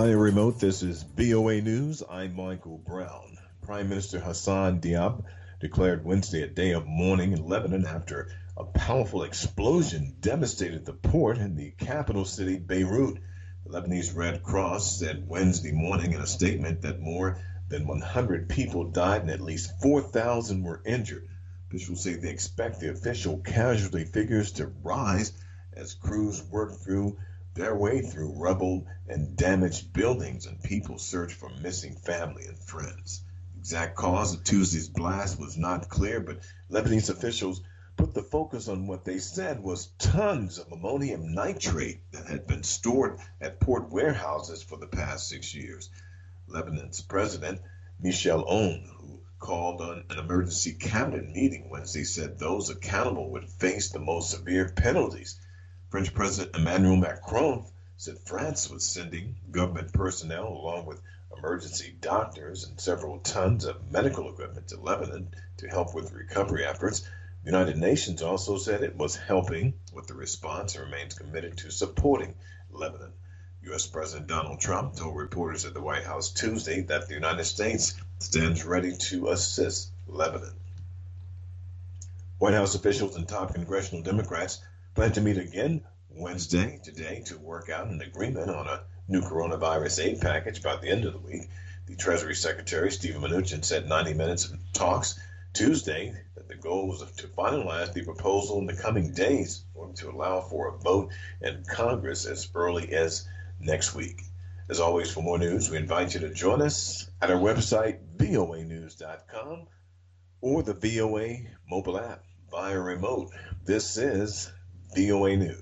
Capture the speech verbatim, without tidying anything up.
Via remote, this is V O A News. I'm Michael Brown. Prime Minister Hassan Diab declared Wednesday a day of mourning in Lebanon after a powerful explosion devastated the port in the capital city, Beirut. The Lebanese Red Cross said Wednesday morning in a statement that more than one hundred people died and at least four thousand were injured. Officials say they expect the official casualty figures to rise as crews work through their way through rubble and damaged buildings and people search for missing family and friends. The exact cause of Tuesday's blast was not clear, but Lebanese officials put the focus on what they said was tons of ammonium nitrate that had been stored at port warehouses for the past six years. Lebanon's president, Michel Aoun, who called on an emergency cabinet meeting Wednesday, said those accountable would face the most severe penalties. French President Emmanuel Macron said France was sending government personnel along with emergency doctors and several tons of medical equipment to Lebanon to help with recovery efforts. The United Nations also said it was helping with the response and remains committed to supporting Lebanon. U S. President Donald Trump told reporters at the White House Tuesday that the United States stands ready to assist Lebanon. White House officials and top congressional Democrats plan to meet again Wednesday, today, to work out an agreement on a new coronavirus aid package by the end of the week. The Treasury Secretary, Steven Mnuchin, said ninety minutes of talks Tuesday that the goal was to finalize the proposal in the coming days in order to allow for a vote in Congress as early as next week. As always, for more news, we invite you to join us at our website, V O A news dot com, or the V O A mobile app via remote. This is V O A News.